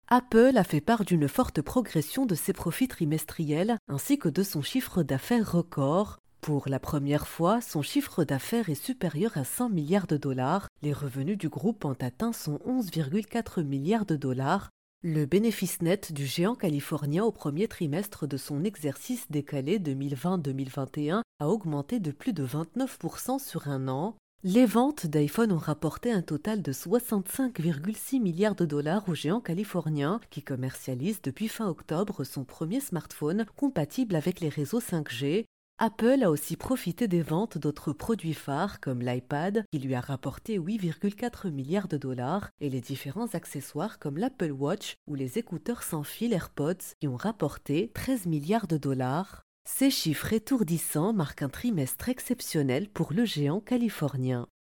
Apple a fait part d'une forte progression de ses profits trimestriels ainsi que de son chiffre d'affaires record. Pour la première fois, son chiffre d'affaires est supérieur à 100 milliards de dollars. Les revenus du groupe ont atteint son 11,4 milliards de dollars. Le bénéfice net du géant californien au premier trimestre de son exercice décalé 2020-2021 a augmenté de plus de 29% sur un an. Les ventes d'iPhone ont rapporté un total de 65,6 milliards de dollars au géant californien qui commercialise depuis fin octobre son premier smartphone compatible avec les réseaux 5G. Apple a aussi profité des ventes d'autres produits phares comme l'iPad qui lui a rapporté 8,4 milliards de dollars et les différents accessoires comme l'Apple Watch ou les écouteurs sans fil AirPods qui ont rapporté 13 milliards de dollars. Ces chiffres étourdissants marquent un trimestre exceptionnel pour le géant californien.